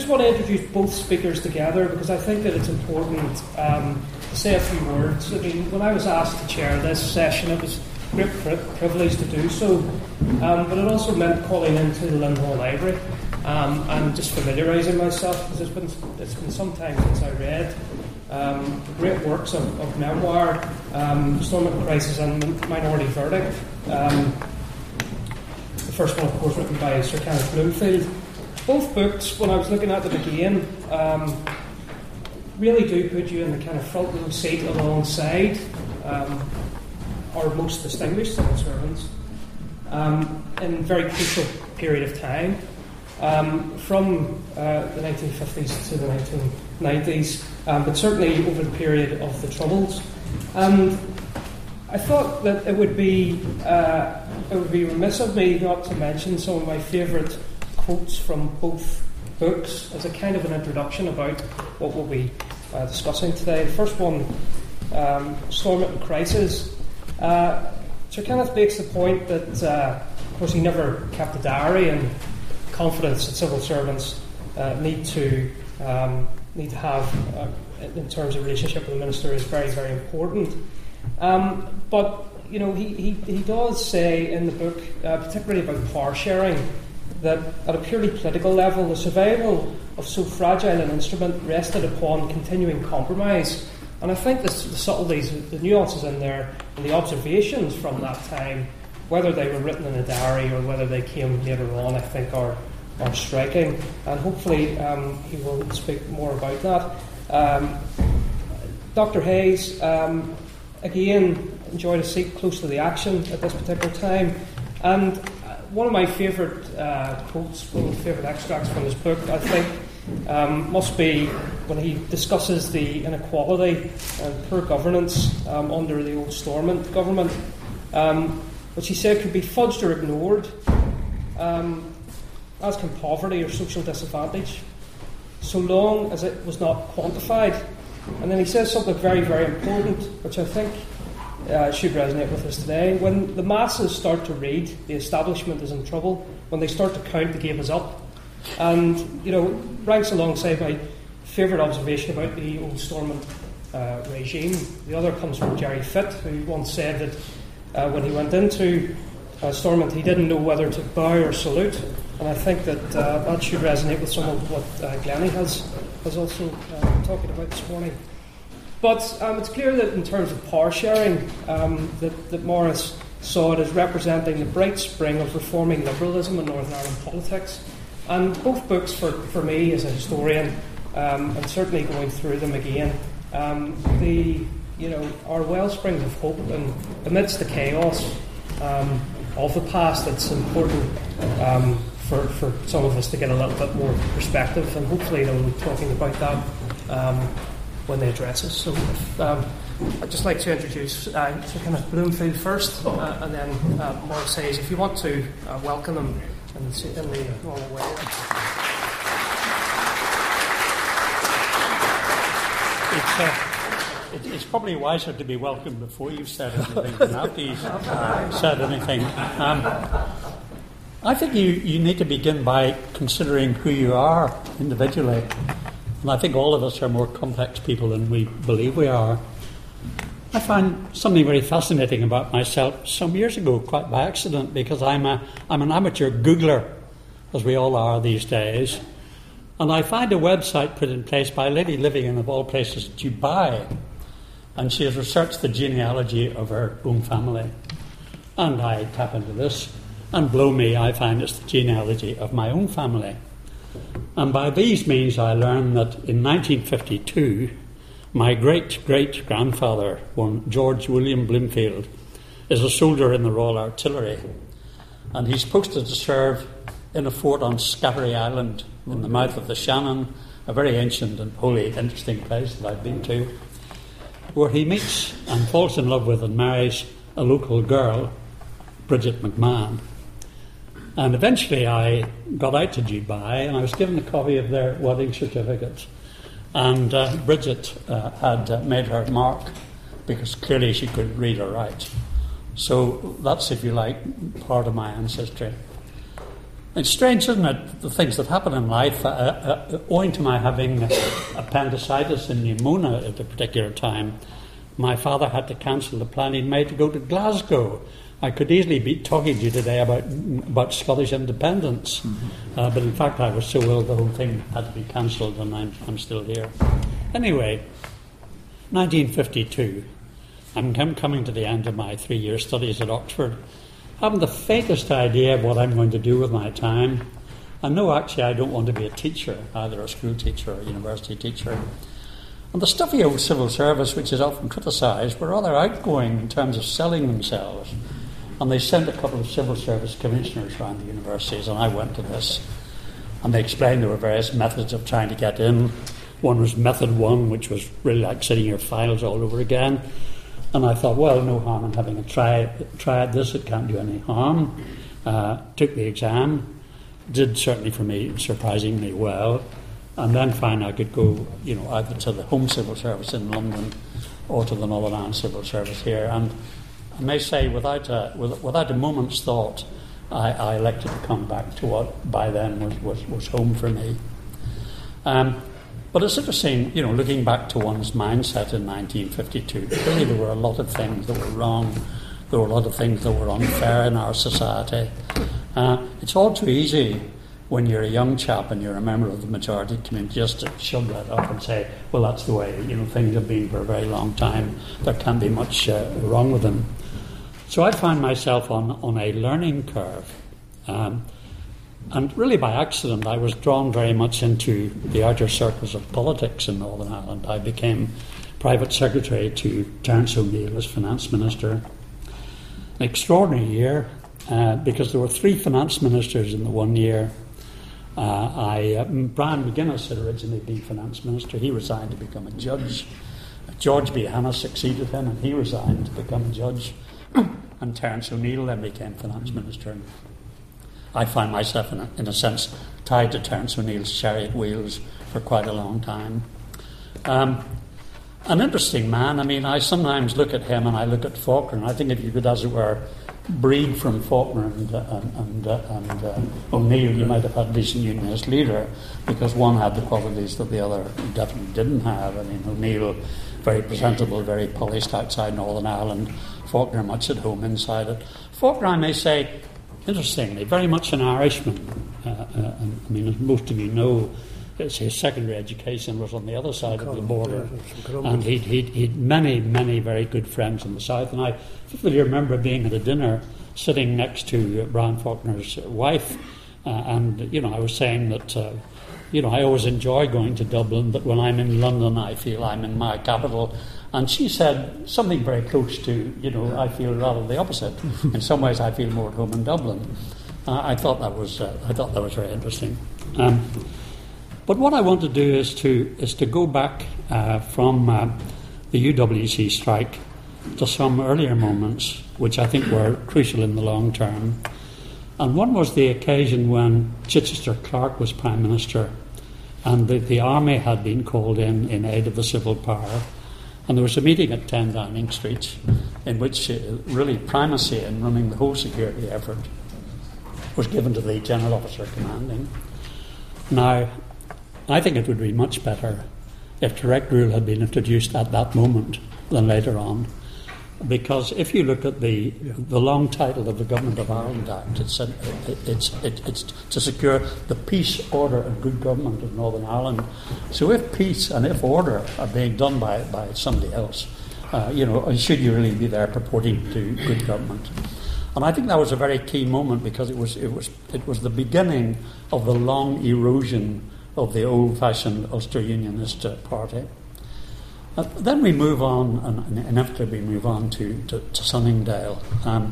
just want to introduce both speakers together because I think that it's important to say a few words. I mean, when I was asked to chair this session, it was a great privilege to do so, but it also meant calling into the Lindhall Library and just familiarising myself, because it's been some time since I read the great works of memoir, Stormont and Crisis and Minority Verdict. The first one, of course, written by Sir Kenneth Bloomfield. Both books, when I was looking at them again, really do put you in the kind of front row seat alongside our most distinguished civil servants in a very crucial period of time, from the 1950s to the 1990s, but certainly over the period of the Troubles. And I thought that it would be remiss of me not to mention some of my favourite quotes from both books as a kind of an introduction about what we'll be discussing today. The first one, Stormont and Crisis. Sir Kenneth makes the point that, of course, he never kept a diary, and confidence that civil servants need to have in terms of relationship with the minister is very, very important. But you know, he does say in the book, particularly about power sharing, that at a purely political level, the survival of so fragile an instrument rested upon continuing compromise. And I think the subtleties, the nuances in there, and the observations from that time, whether they were written in a diary or whether they came later on, I think are striking. And hopefully he will speak more about that. Dr. Hayes, again, enjoyed a seat close to the action at this particular time. And one of my favourite quotes, one of my favourite extracts from his book, I think, must be when he discusses the inequality and poor governance under the old Stormont government, which he said could be fudged or ignored, as can poverty or social disadvantage, so long as it was not quantified. And then he says something very, very important, which I think should resonate with us today. When the masses start to read, the establishment is in trouble. When they start to count, the game is up. And, you know, ranks alongside my favourite observation about the old Stormont regime. The other comes from Jerry Fitt, who once said that when he went into Stormont, he didn't know whether to bow or salute. And I think that that should resonate with some of what Glennie has also talking about this morning. But it's clear that in terms of power sharing, that Morris saw it as representing the bright spring of reforming liberalism in Northern Ireland politics. And both books, for me as a historian, and certainly going through them again, are wellsprings of hope, and amidst the chaos of the past, it's important for some of us to get a little bit more perspective, and hopefully they'll be talking about that when they address us. So I'd just like to introduce Sir Kenneth Bloomfield first, and then Morris Hayes, if you want to welcome them in the normal way. It's probably wiser to be welcomed before you've said anything than after you've said anything. I think you need to begin by considering who you are individually. And I think all of us are more complex people than we believe we are. I find something very fascinating about myself some years ago, quite by accident, because I'm an amateur Googler, as we all are these days. And I find a website put in place by a lady living in, of all places, Dubai. And she has researched the genealogy of her own family. And I tap into this, and blow me, I find it's the genealogy of my own family. And by these means I learned that in 1952, my great-great-grandfather, one George William Bloomfield, is a soldier in the Royal Artillery. And he's posted to serve in a fort on Scattery Island in the mouth of the Shannon, a very ancient and holy, interesting place that I've been to, where he meets and falls in love with and marries a local girl, Bridget McMahon. And eventually I got out to Dubai and I was given a copy of their wedding certificate. And Bridget had made her mark because clearly she couldn't read or write. So that's, if you like, part of my ancestry. It's strange, isn't it, the things that happen in life. Owing to my having appendicitis and pneumonia at a particular time, my father had to cancel the plan he'd made to go to Glasgow. I could easily be talking to you today about Scottish independence, but in fact I was so ill the whole thing had to be cancelled, and I'm still here. Anyway, 1952, I'm coming to the end of my 3-year studies at Oxford. I haven't the faintest idea of what I'm going to do with my time. I know actually I don't want to be a teacher, either a school teacher or a university teacher. And the stuffy old civil service, which is often criticised, were rather outgoing in terms of selling themselves. And they sent a couple of civil service commissioners around the universities, and I went to this. And they explained there were various methods of trying to get in. One was method 1, which was really like sitting your files all over again. And I thought, well, no harm in having a try at this. It can't do any harm. Took the exam. Did certainly for me surprisingly well. And then found I could go, either to the Home Civil Service in London or to the Northern Ireland Civil Service here. And I may say, without a moment's thought, I elected to come back to what by then was home for me. But it's interesting, looking back to one's mindset in 1952, clearly there were a lot of things that were wrong. There were a lot of things that were unfair in our society. It's all too easy when you're a young chap and you're a member of the majority community just to shove that up and say, well, that's the way, things have been for a very long time. There can't be much wrong with them. So I found myself on a learning curve. And really by accident, I was drawn very much into the outer circles of politics in Northern Ireland. I became private secretary to Terence O'Neill as finance minister. An extraordinary year, because there were 3 finance ministers in the 1 year. Brian McGuinness had originally been finance minister. He resigned to become a judge. George B. Hanna succeeded him, and he resigned to become a judge. And Terence O'Neill then became finance minister. I find myself, in a sense, tied to Terence O'Neill's chariot wheels for quite a long time. An interesting man. I mean, I sometimes look at him and I look at Faulkner, and I think if you could, as it were, breed from Faulkner and O'Neill, you might have had a decent unionist leader, because one had the qualities that the other definitely didn't have. I mean, O'Neill, very presentable, very polished outside Northern Ireland. Faulkner much at home inside it. Faulkner, I may say, interestingly, very much an Irishman. I mean, as most of you know, his secondary education was on the other side of the border, and he'd many, many very good friends in the south. And I vividly remember being at a dinner sitting next to Brian Faulkner's wife, and I was saying that I always enjoy going to Dublin, but when I'm in London, I feel I'm in my capital. And she said something very close to, I feel rather the opposite. In some ways, I feel more at home in Dublin. I thought that was very interesting. But what I want to do is to go back from the UWC strike to some earlier moments, which I think were crucial in the long term. And one was the occasion when Chichester Clark was Prime Minister, and the army had been called in aid of the civil power. And there was a meeting at 10 Downing Street in which really primacy in running the whole security effort was given to the General Officer Commanding. Now, I think it would be much better if direct rule had been introduced at that moment than later on. Because if you look at the long title of the Government of Ireland Act, it's to secure the peace, order and good government of Northern Ireland. So if peace and if order are being done by somebody else, should you really be there purporting to good government? And I think that was a very key moment, because it was the beginning of the long erosion of the old-fashioned Ulster Unionist Party. Then we move on, and inevitably move on to Sunningdale.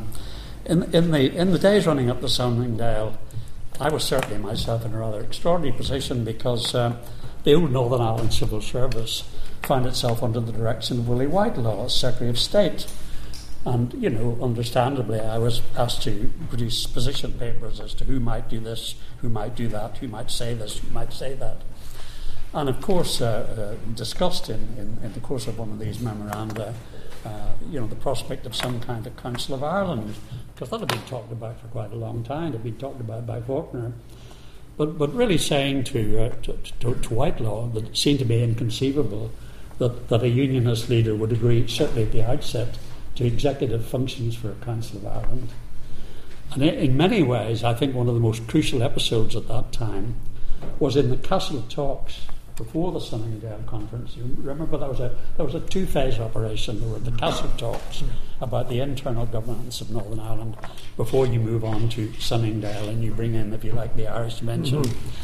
In the days running up to Sunningdale, I was certainly myself in a rather extraordinary position, because the old Northern Ireland Civil Service found itself under the direction of Willie Whitelaw as Secretary of State. And, understandably, I was asked to produce position papers as to who might do this, who might do that, who might say this, who might say that. And of course, discussed in the course of one of these memoranda, the prospect of some kind of Council of Ireland, because that had been talked about for quite a long time. It had been talked about by Faulkner. But really saying to Whitelaw that it seemed to be inconceivable that a unionist leader would agree, certainly at the outset, to executive functions for a Council of Ireland. And in many ways, I think one of the most crucial episodes at that time was in the Castle talks before the Sunningdale Conference. You remember there was a two-phase operation. There were the Castle talks about the internal governance of Northern Ireland before you move on to Sunningdale and you bring in, if you like, the Irish dimension.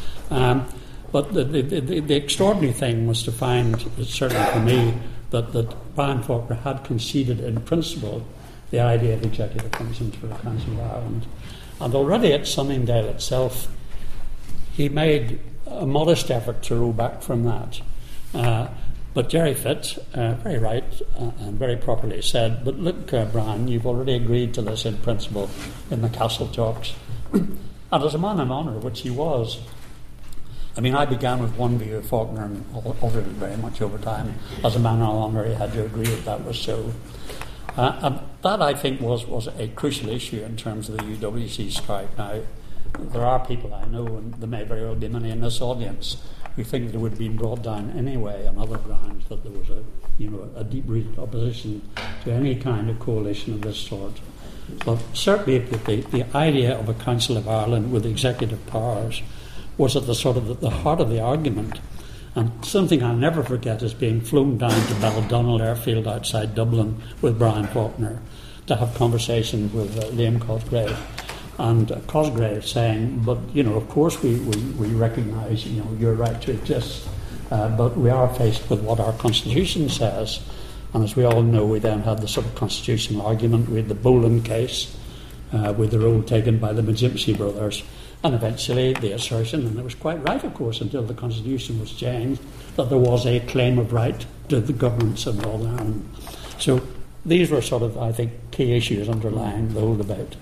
But the extraordinary thing was to find, certainly for me, that Brian Faulkner had conceded in principle the idea of executive functions for the Council of Ireland. And already at Sunningdale itself, he made a modest effort to row back from that. But Jerry Fitt, very right and very properly said, but look, Brian, you've already agreed to this in principle in the Castle talks. And as a man of honour, which he was, I mean, I began with one view of Faulkner and altered it very much over time. As a man of honour, he had to agree that was so. And that, I think, was a crucial issue in terms of the UWC strike. Now, there are people I know, and there may very well be many in this audience, who think that it would have been brought down anyway on other grounds, that there was a deep-rooted opposition to any kind of coalition of this sort. But certainly the idea of a Council of Ireland with executive powers was at the heart of the argument. And something I'll never forget is being flown down to Baldonnel Airfield outside Dublin with Brian Faulkner to have conversations with Liam Cosgrave. And Cosgrave saying, but, of course we recognise, your right to exist, but we are faced with what our Constitution says. And as we all know, we then had the sort of constitutional argument with the Boland case, with the role taken by the McGimpsey brothers, and eventually the assertion, and it was quite right, of course, until the Constitution was changed, that there was a claim of right to the governance of Northern Ireland. So these were sort of, I think, key issues underlying the whole debate.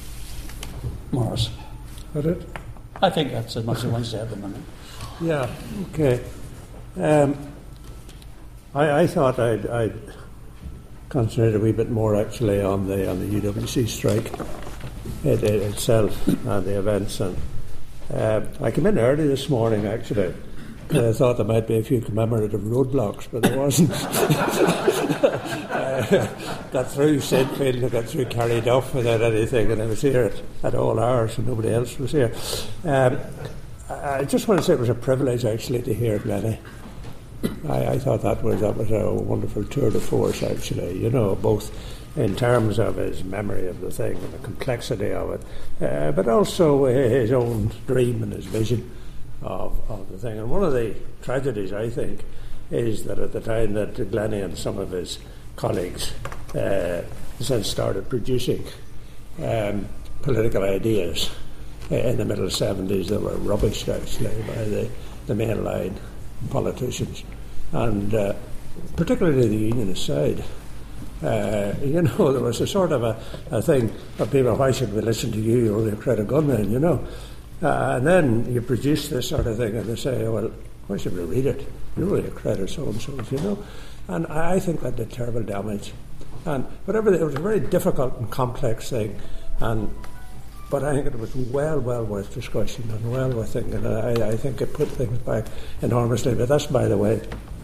Morris. That it? I think that's as much as I want to say at the minute. Yeah, okay. I thought I'd concentrate a wee bit more actually on the UWC strike itself and the events. And I came in early this morning actually. I thought there might be a few commemorative roadblocks, but there wasn't. Got through St. Field and got through Carryduff without anything, and I was here at all hours and nobody else was here. I just want to say it was a privilege actually to hear Glennie. I thought that was a wonderful tour de force actually, both in terms of his memory of the thing and the complexity of it, but also his own dream and his vision of the thing. And one of the tragedies, I think, is that at the time that Glennie and some of his colleagues then started producing political ideas in the middle 70s that were rubbished actually by the mainline politicians, and particularly the unionist side. There was a sort of a thing of people, why should we listen to you? You're only a crowd of gunmen, and then you produce this sort of thing and they say, well, why should we read it? You're only a crowd of so-and-so, And I think that did terrible damage. And whatever, it was a very difficult and complex thing, but I think it was well worth discussion and well worth thinking. And I think it put things back enormously. But that's by the way.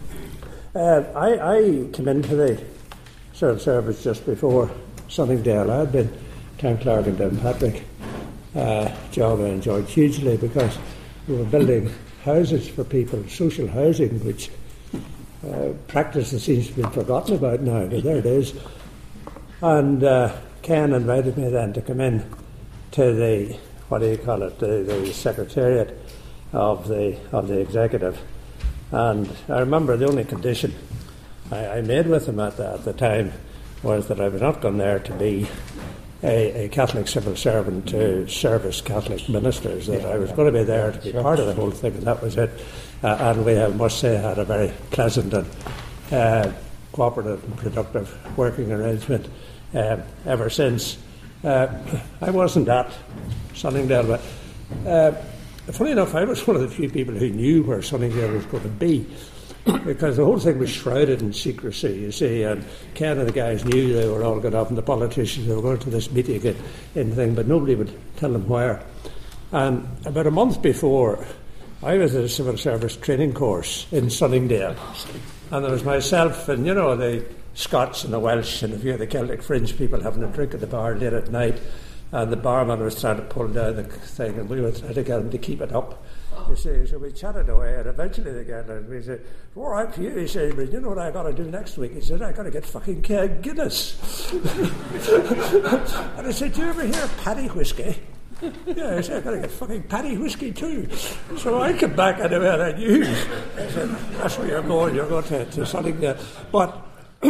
I came into the civil service just before Sunningdale. I had been town clerk in Downpatrick, job I enjoyed hugely because we were building houses for people, social housing, which practice that seems to be forgotten about now, but there it is. And Ken invited me then to come in to the, the secretariat of the executive. And I remember the only condition I made with him at the time was that I was not going there to be a Catholic civil servant to service Catholic ministers, that I was going to be there to be part of the whole thing, and that was it. And we have, must say, had a very pleasant and cooperative and productive working arrangement ever since. I wasn't at Sunningdale, but funny enough, I was one of the few people who knew where Sunningdale was going to be. because the whole thing was shrouded in secrecy, you see, and Ken and the guys knew they were all going up, and the politicians, they were going to this meeting in thing, but nobody would tell them where. And about a month before, I was at a civil service training course in Sunningdale, and there was myself and, the Scots and the Welsh and a few of the Celtic fringe people having a drink at the bar late at night, and the barman was trying to pull down the thing, and we were trying to get him to keep it up. You see, so we chatted away, and eventually they got and we said, "All right for you," he said, "but you know what I got to do next week?" He said, "I got to get fucking Guinness." And I said, "Do you ever hear of Paddy whiskey?" Yeah, I said, "I got to get fucking Paddy whiskey too." So I came back and I knew. I said, "That's where you're going. You're going to something there." But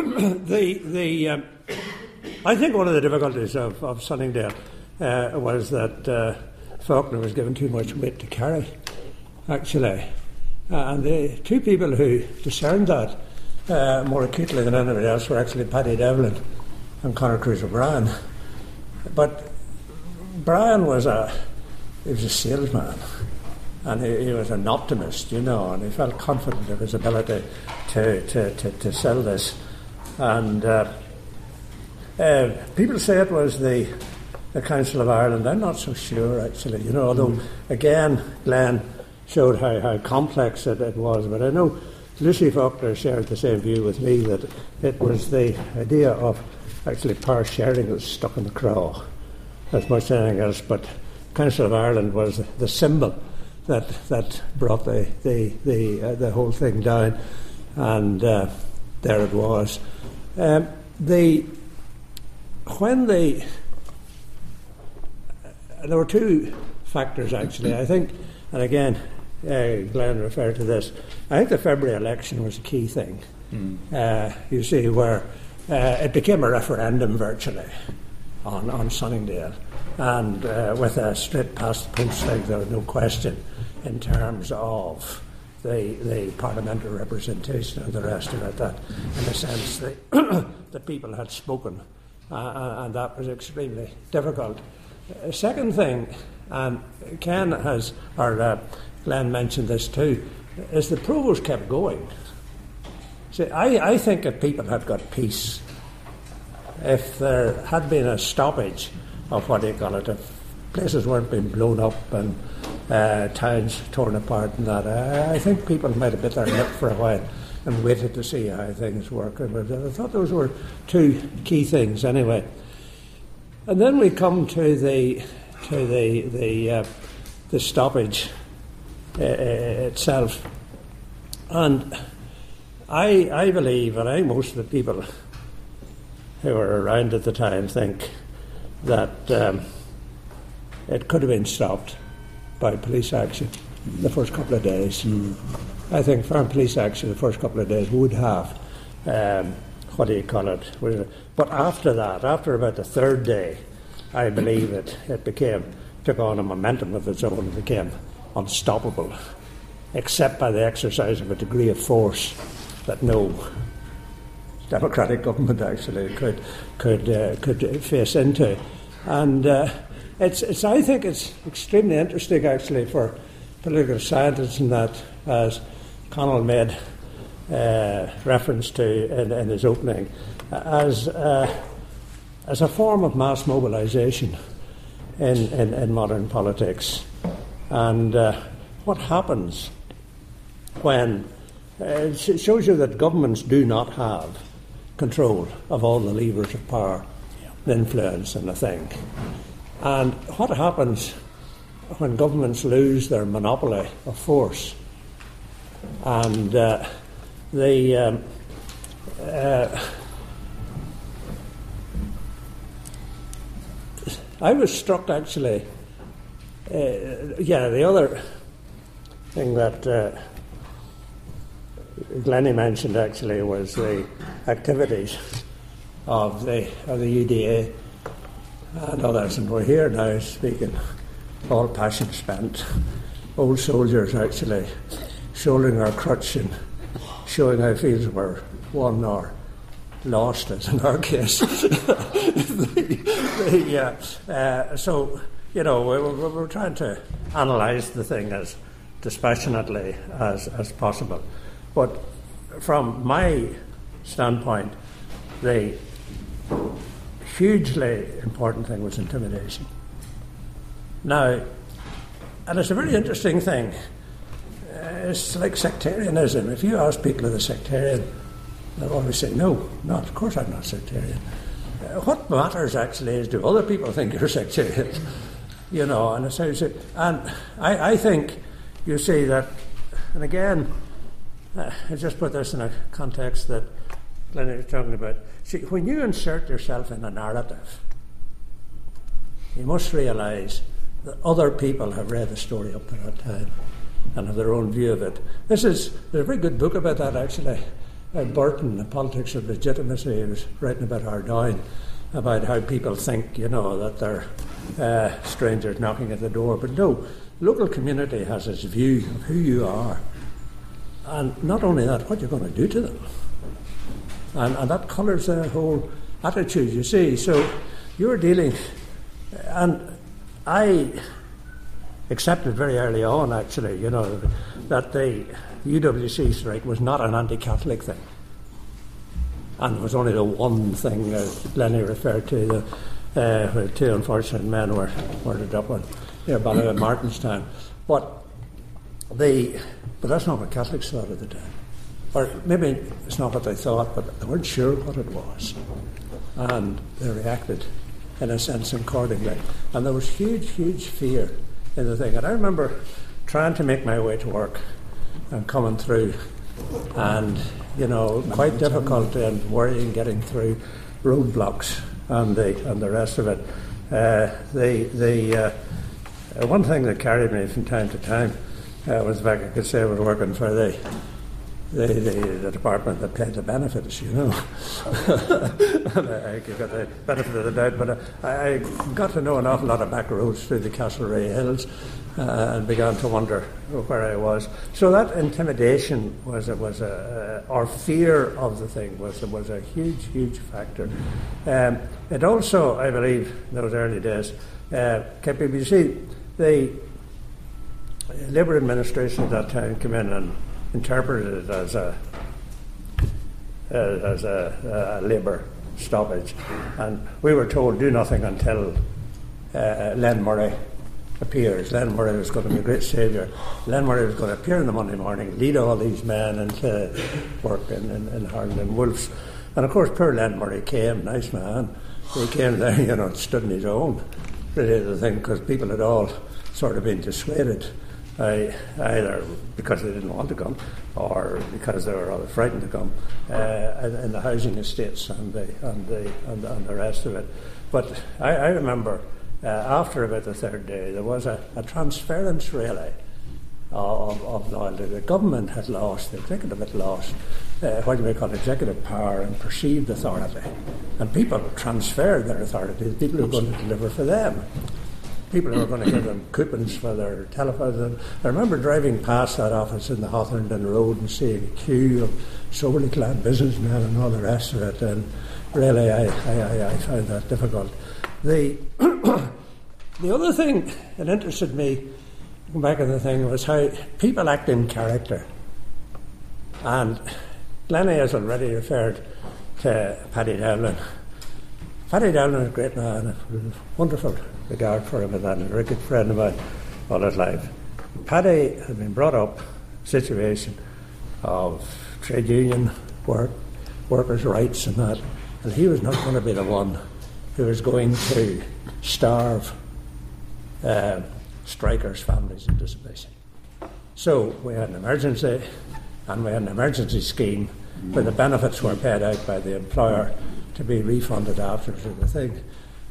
I think one of the difficulties of Sunningdale was that Faulkner was given too much weight to carry, actually. And the two people who discerned that more acutely than anybody else were actually Paddy Devlin and Conor Cruise O'Brien. But Brian was a salesman, and he was an optimist, and he felt confident of his ability to sell this. And people say it was the Council of Ireland. I'm not so sure, actually, although, again, Glenn showed how complex it was. But I know Lucy Faulkner shared the same view with me, that it was the idea of actually power sharing that was stuck in the craw as much as anything else. But Council of Ireland was the symbol that brought the whole thing down, and there it was. There were two factors, actually, I think, and again, Glenn referred to this. I think the February election was a key thing. You see, where it became a referendum virtually on Sunningdale, and with a straight past the post thing, there was no question in terms of the parliamentary representation and the rest of it, that in a sense the people had spoken, and that was extremely difficult. Second thing, and Ken has, or Glenn mentioned this too, is the provost kept going. See, I think if people had got peace, if there had been a stoppage of if places weren't being blown up and towns torn apart and that, I think people might have bit their lip for a while and waited to see how things work. But I thought those were two key things anyway. And then we come to the stoppage itself, and I believe, and I think most of the people who were around at the time think that it could have been stopped by police action the first couple of days. I think firm police action the first couple of days would have but after that, after about the third day, I believe it took on a momentum of its own and became unstoppable, except by the exercise of a degree of force that no democratic government actually could face into. And I think it's extremely interesting actually for political scientists in that, as Conall made reference to in his opening, as a form of mass mobilisation in modern politics. And what happens when it shows you that governments do not have control of all the levers of power and influence and the thing. And what happens when governments lose their monopoly of force? And I was struck actually. The other thing that Glennie mentioned actually was the activities of the UDA and others, and we're here now speaking, all passion spent, old soldiers actually shouldering our crutch and showing how fields were won or lost, as in our case. So, we're trying to analyse the thing as dispassionately as possible. But from my standpoint, the hugely important thing was intimidation. Now, and it's a very interesting thing. It's like sectarianism. If you ask people if they're sectarian, they'll always say, no, not. Of course I'm not sectarian. What matters actually is, do other people think you're sectarian? You know, and it's how you say. And I think you see that, and again, I just put this in a context that Glenn was talking about. See, when you insert yourself in a narrative, you must realise that other people have read the story up to that time and have their own view of it. There's a very good book about that, actually. Burton, The Politics of Legitimacy, he was writing about Ardoyne, about how people think, you know, that they're strangers knocking at the door. But no, the local community has its view of who you are. And not only that, what you're going to do to them. And that colours their whole attitude, you see. So you're dealing... And I accepted very early on, actually, you know, that the UWC strike was not an anti-Catholic thing. And it was only the one thing Lenny referred to, where two unfortunate men were murdered up on near Martinstown. But that's not what Catholics thought at the time. Or maybe it's not what they thought, but they weren't sure what it was. And they reacted, in a sense, accordingly. And there was huge, huge fear in the thing. And I remember trying to make my way to work and coming through, and, you know, quite difficult and worrying getting through roadblocks and the rest of it. One thing that carried me from time to time was the fact I could say I was working for the department that paid the benefits, you know. I got the benefit of the doubt, but I got to know an awful lot of back roads through the Castlereagh Hills and began to wonder where I was. So that intimidation or fear of the thing was a huge, huge factor. It also, I believe, in those early days, KPBC, the Labour administration at that time came in and interpreted it as a labour stoppage, and we were told do nothing until Len Murray appears. Len Murray was going to be a great saviour. Len Murray was going to appear on the Monday morning, lead all these men into work in Harland Wolff's. And of course, poor Len Murray came, nice man. He came there, you know, stood on his own, really, the thing, because people had all sort of been dissuaded. Either because they didn't want to come or because they were rather frightened to come in the housing estates and the rest of it. But I remember after about the third day there was a transference really of loyalty. The government had lost, the executive had lost what you may call executive power and perceived authority, and people transferred their authority to the people who were going to deliver for them. People who were going to give them coupons for their telephones. I remember driving past that office in the Hawthornden Road and seeing a queue of soberly clad businessmen and all the rest of it, and really I found that difficult. The other thing that interested me, going back in the thing, was how people act in character. And Glennie has already referred to Paddy Devlin. Paddy Devlin is a great man, wonderful regard for him and that, and a very good friend of mine all his life. Paddy had been brought up in a situation of trade union work, workers' rights and that, and he was not going to be the one who was going to starve strikers' families into submission. So we had an emergency, and we had an emergency scheme where the benefits were paid out by the employer to be refunded after the thing.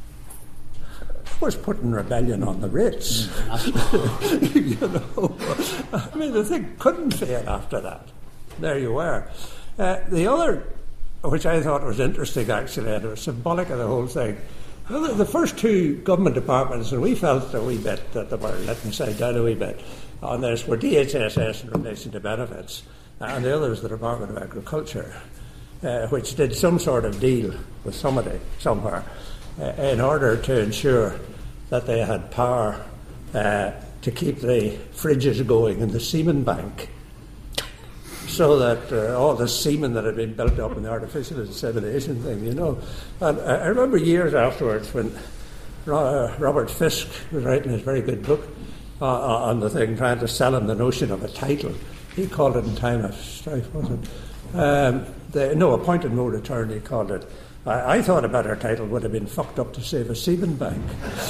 Was putting rebellion on the rates. You know, I mean, the thing couldn't fail after that. There you were. The other, which I thought was interesting actually, and it was symbolic of the whole thing, the first two government departments, and we felt a wee bit that they were letting us down a wee bit on this, were DHSS in relation to benefits, and the other was the Department of Agriculture, which did some sort of deal with somebody somewhere in order to ensure that they had power to keep the fridges going in the Seaman Bank. so that all the semen that had been built up in the artificial insemination thing, you know. And I remember years afterwards when Robert Fisk was writing his very good book on the thing, trying to sell him the notion of a title. He called it In Time of Strife, was it? Appointed No Return, he called it. I thought a better title would have been Fucked Up to Save a Semen Bank.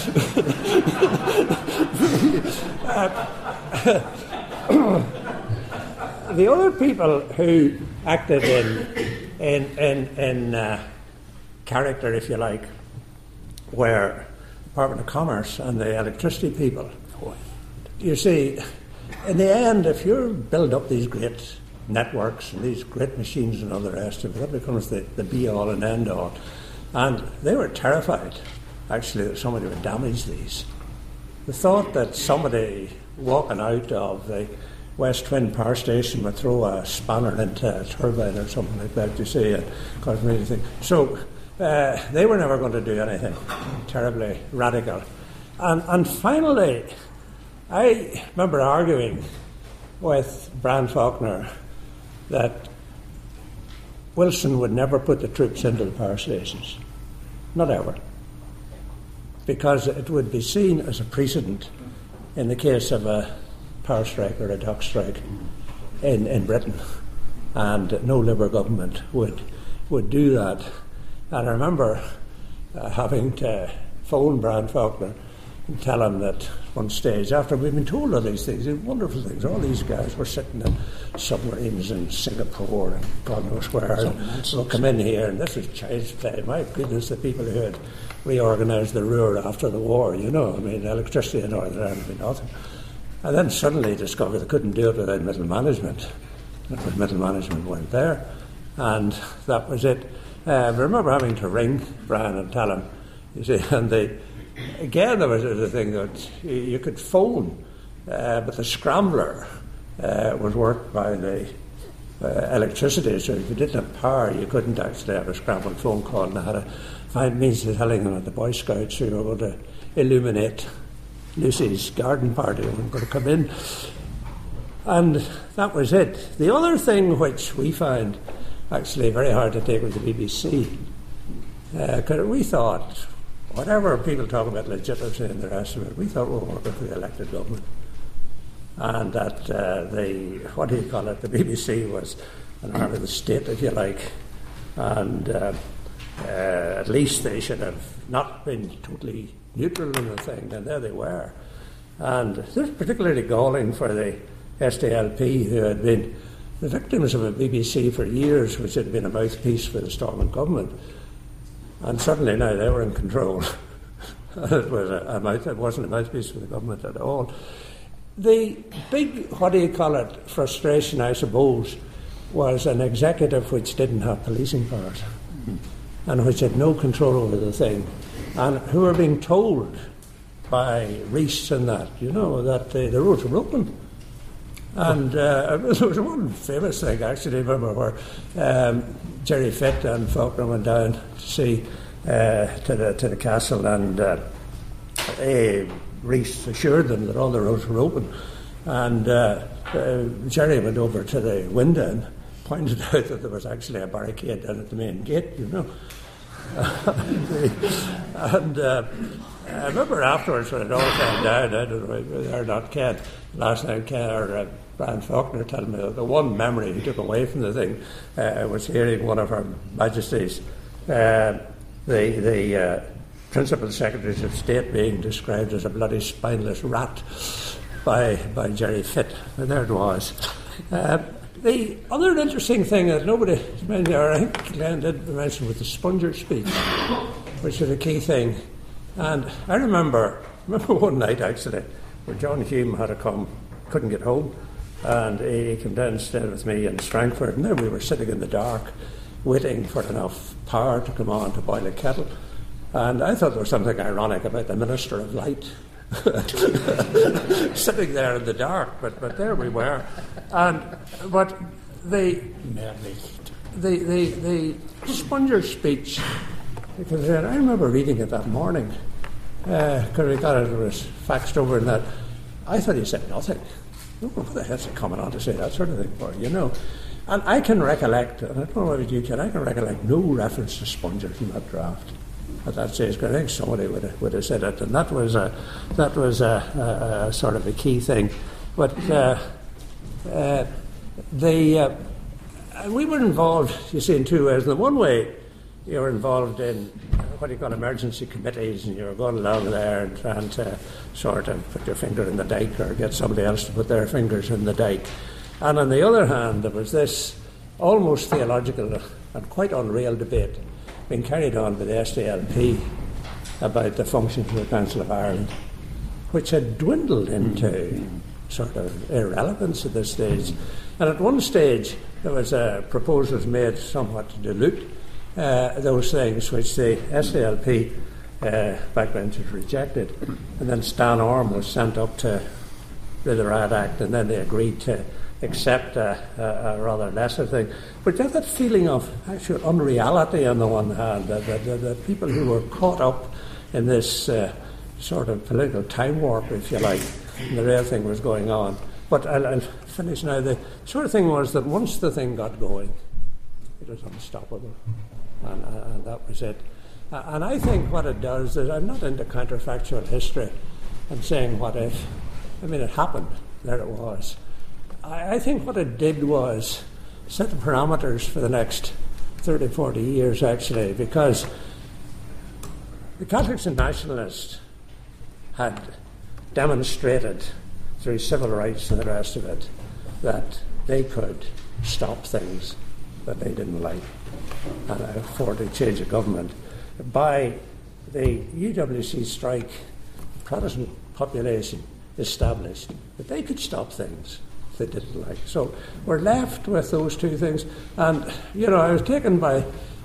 The other people who acted in character, if you like, were Department of Commerce and the electricity people. You see, in the end, if you build up these great networks and these great machines and all the rest of it, that becomes the be-all and end-all. And they were terrified, actually, that somebody would damage these. The thought that somebody walking out of the West Twin Power Station would throw a spanner into a turbine or something like that, you see, and cause me anything. So they were never going to do anything terribly radical. And finally, I remember arguing with Brian Faulkner that Wilson would never put the troops into the power stations. Not ever. Because it would be seen as a precedent in the case of a power strike or a dock strike in Britain. And no Liberal government would do that. And I remember having to phone Brian Faulkner and tell him that one stage, after we'd been told all these things, these wonderful things, all these guys were sitting in submarines in Singapore and God knows where, and they'll come in here, and this was child's play. My goodness, the people who had reorganised the Ruhr after the war, you know, I mean, electricity in Northern Ireland would be nothing. And then suddenly discovered they couldn't do it without middle management. Because middle management weren't there, and that was it. I remember having to ring Brian and tell him, you see, and again, there was a thing that you could phone, but the scrambler was worked by the electricity, so if you didn't have power, you couldn't actually have a scrambled phone call, and I had to find means of telling them that the Boy Scouts who were going to illuminate Lucy's garden party were going to come in. And that was it. The other thing which we found actually very hard to take was the BBC. Because we thought, whatever people talk about legitimacy and the rest of it, we thought we were working for the elected government. And that the BBC was an arm of the state, if you like. And at least they should have not been totally neutral in the thing, and there they were. And this was particularly galling for the SDLP, who had been the victims of a BBC for years, which had been a mouthpiece for the Stormont government. And suddenly now they were in control. It wasn't a mouthpiece for the government at all. The big, frustration, I suppose, was an executive which didn't have policing powers and which had no control over the thing, and who were being told by Rees and that, you know, that the roads were open. And there was one famous thing, actually, I remember, where Jerry Fitt and Faulkner went down to see to the castle, and Rees assured them that all the roads were open. And Jerry went over to the window and pointed out that there was actually a barricade down at the main gate, you know. And I remember afterwards when it all came down, I don't know whether or not Ken, last night Ken or Brian Faulkner telling me that the one memory he took away from the thing was hearing one of Her Majesty's, the Principal Secretaries of State being described as a bloody spineless rat by Jerry Fitt. And there it was. The other interesting thing that nobody mentioned, or I think Glenn did mention, was the Sponger speech, which was a key thing. And I remember one night, actually, where John Hume had to come, couldn't get home, and he came down and stayed with me in Strangford, and then we were sitting in the dark, waiting for enough power to come on to boil a kettle. And I thought there was something ironic about the Minister of Light sitting there in the dark, but there we were. But the Sponger speech, because I remember reading it that morning, because we got it was faxed over, and that I thought he said nothing. What the hell's he coming on to say that sort of thing for, you know? And I can recollect, and I don't know if you can, I can recollect no reference to spongers in that draft at that stage. I think somebody would have said it, and that was a sort of a key thing. But we were involved, you see, in two ways. In the one way, you were involved in what you call emergency committees, and you were going along there and trying to sort of put your finger in the dike or get somebody else to put their fingers in the dike. And on the other hand, there was this almost theological and quite unreal debate being carried on by the SDLP about the functions of the Council of Ireland, which had dwindled into sort of irrelevance at this stage. And at one stage, there was proposals made somewhat to dilute those things, which the SDLP backbenchers rejected. And then Stan Orme was sent up to the Rad Act, and then they agreed to accept a rather lesser thing. But you have that feeling of actual unreality on the one hand, that people who were caught up in this sort of political time warp, if you like, and the real thing was going on. But I'll finish now. The sort of thing was that once the thing got going, it was unstoppable. And that was it. And I think what it does is, I'm not into counterfactual history and saying what if. I mean, it happened. There it was. I think what it did was set the parameters for the next 30, 40 years, actually, because the Catholics and Nationalists had demonstrated through civil rights and the rest of it that they could stop things that they didn't like and afford to change a government. By the UWC strike, the Protestant population established that they could stop things they didn't like. So we're left with those two things. And, you know, I was taken by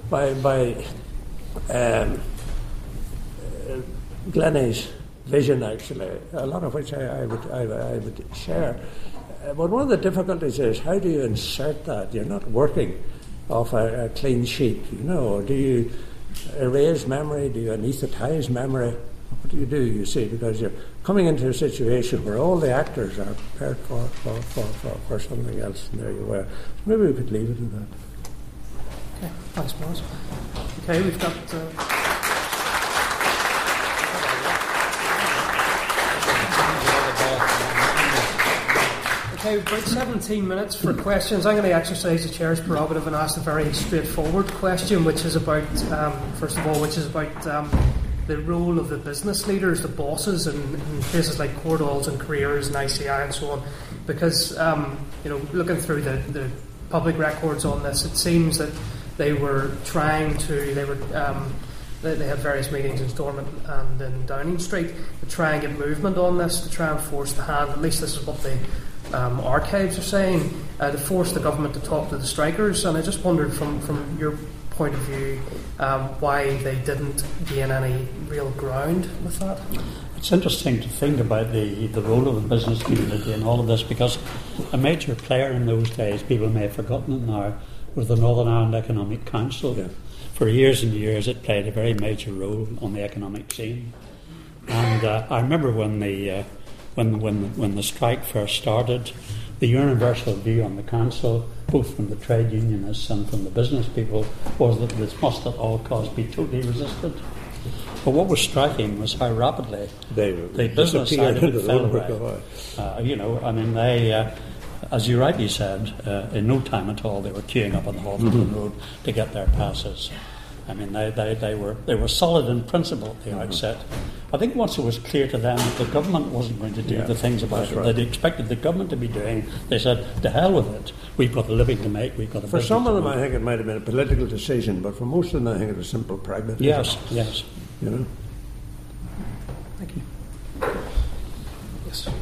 Glennie's vision, actually, a lot of which I would share. But one of the difficulties is, how do you insert that? You're not working off a clean sheet, you know. Do you erase memory? Do you anaesthetize memory? What do, you see? Because you're coming into a situation where all the actors are prepared for something else, and there you were. Maybe we could leave it at that. Okay, thanks, Boris. Okay, we've got... Okay, we've about 17 minutes for questions. I'm going to exercise the chair's prerogative and ask a very straightforward question, which is about, first of all, the role of the business leaders, the bosses in places like Courdalls and Careers and ICI and so on. Because, looking through the public records on this, it seems that they were trying to, they had various meetings in Stormont and in Downing Street to try and get movement on this, to try and force the hand, at least this is what the archives are saying, to force the government to talk to the strikers. And I just wondered from your point of view why they didn't gain any real ground with that. It's interesting to think about the role of the business community in all of this, because a major player in those days, people may have forgotten it now, was the Northern Ireland Economic Council. Yeah. For years and years it played a very major role on the economic scene. And I remember when the strike first started, the universal view on the council, both from the trade unionists and from the business people, was that this must at all costs be totally resisted. But what was striking was how rapidly the business side of it fell away. They, as you rightly said, in no time at all they were queuing up on the Hawthorne Road to get their passes. I mean, they were solid in principle at the outset. I think once it was clear to them that the government wasn't going to do the things about it that they expected the government to be doing, they said, to hell with it. We've got a living to make. We've got a For some of them, I think it might have been a political decision, but for most of them, I think it was simple pragmatism. Yes. You know. Thank you. Yes.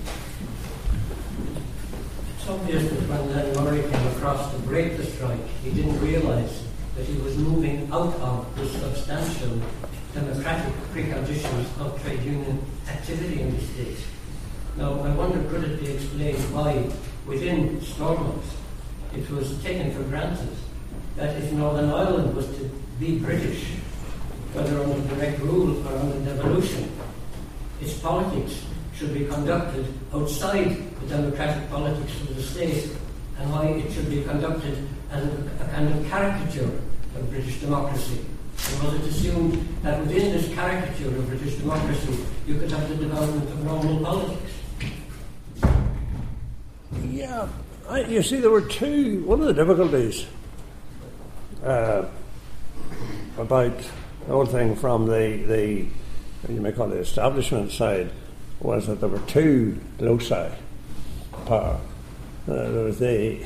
It's obvious that when Lenny Murray came across to break the strike, he didn't realise that he was moving out of the substantial democratic preconditions of trade union activity in the state. Now, I wonder, could it be explained why within Stormont it was taken for granted that if Northern Ireland was to be British, whether under direct rule or under devolution, its politics should be conducted outside the democratic politics of the state and why it should be conducted as a kind of caricature of British democracy. And was it assumed that within this caricature of British democracy you could have the development of normal politics? Yeah, you see, there were one of the difficulties about the whole thing from the you may call it the establishment side was that there were two loci power. There was the